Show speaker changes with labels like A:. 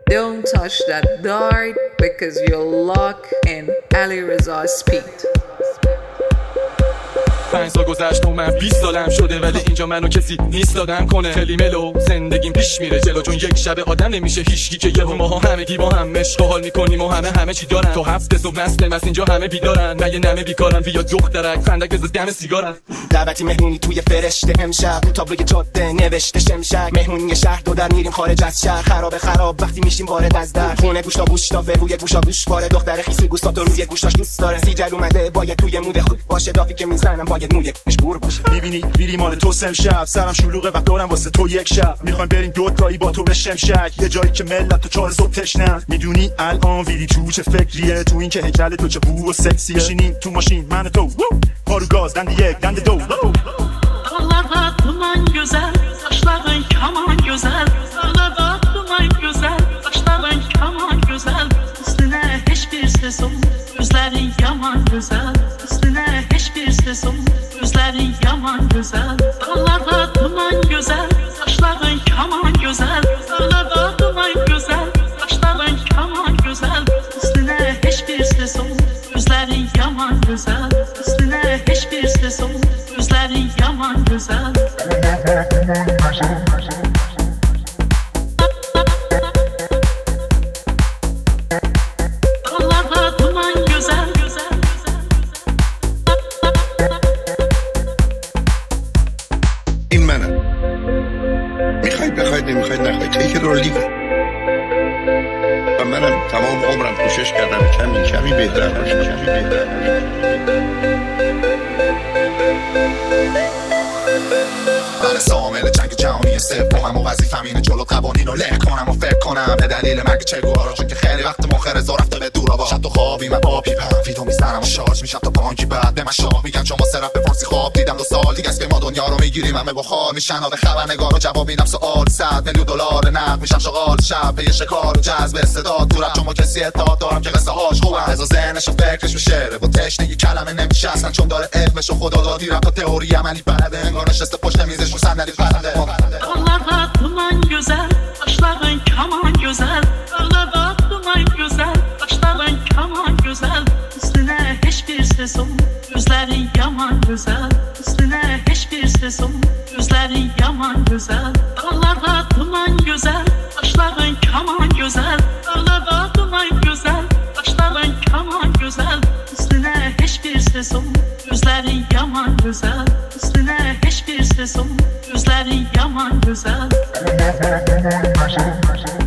A: Don't touch that dart because you're locked in Ali Reza's speed.
B: 5 سال گذشت و من 20 سالم شده، ولی اینجا منو کسی نیست دادم کنه. خیلی ملو زندگیم پیش میره جلو، چون یک شب آدم نمیشه هیچکی که یهو ماها همگی با هم عشق و حال میکنیم و همه چی دارن. تو 7 صبح مست اینجا همه بیدارن، نه یه نمه بیکارن. بیا دخترک فندک بزن دم سیگارن.
C: دعوتی مهمونی توی فرشته امشب، رو تابلوی جاده نوشته شمشک. مهمونی شهر دو در میریم خارج از شهر، خراب وقتی میشیم وارد از در. خونه گوشتا گوشتا روی گوشا گوش پاره، دختر خیسی گوستا تو روی گوشتاش دوست داره. سیجل اومده باید توی مود خود باشه، دافی که میزنم باید موی مشبور باشه.
D: میبینی میری مال تو امشب، سرم شلوغه وقت دارم واسه تو یک شب. میخوایم بریم دوتایی با تو به شمشک، یه جایی که ملت تو 4 صبح تشنن. میدونی الان ویدی تو چه فکریه، تو این که هیکل تو چه بو و سکسیه. میشینیم تو ماشین من و تو، پارو گاز دنده یک دنده دو.
E: Dağlarda duman güzel, taşların kaman güzel. Dağlarda duman güzel, taşların kaman güzel. Üstüne hiçbir ses olmaz, gözlerin yaman güzel. Üstüne hiçbir ses olmaz, gözlerin yaman güzel. Dağlarda duman güzel, taşların kaman güzel. Dağlarda duman güzel, taşların kaman güzel. Üstüne hiçbir ses olmaz, gözlerin yaman güzel. Üstüne hiçbir ses olmaz, gözlerin yaman güzel. Dağlarda duman güzel.
F: این منم. میخواید بخواید نمیخواید نخواید take it or leave it. و منم تمام عمرم کوشش کردم کمی بهتر
G: من سامل جنگ جهانی سومم و وظیفم اینه جلو قوانین رو له کنم و فکر کنم به دلیل مرگ چگوارا، چون که خیلی وقت مخر رضا رفته به دورا. شب تو خوابی من با پیپم فیدو میزنم و شارژ میشم تا بانکی. بعد به من شاه میگن چون واسه رپ فارسی خواب دیدم 2 سال دیگه است که ما دنیا رو میگیریم. همه بخار میشن و به خبرنگار رو جواب میدم سوال. 100 میلیون دلار نقد میشم شغال شب به شکار و جذب استعداد تو رپ، چون ما کسی اعتماد دارم که قصه هاش خوبم. رضا ذهنش و فکرش به شعره و تشنگی کلمه نمیشه اصلا، چون داره علمش و خدا دادی رپ تا تئوری عملی بلده. انگار نشسته پشت میزش رو صندلی پرنده.
E: Dağlarda duman güzel, taşların kaman güzel. Dağlarda duman güzel, taşların kaman güzel. Üstüne hiçbir ses olmaz, gözlerin yaman güzel. Üstüne hiçbir ses olmaz, gözlerin yaman güzel. Dağlarda duman güzel, taşların kaman güzel. Dağlarda duman güzel, taşların kaman güzel. Üstüne hiçbir ses olmaz, gözlerin yaman güzel. Üstüne hiçbir ses olmaz, gözlerin yaman güzel.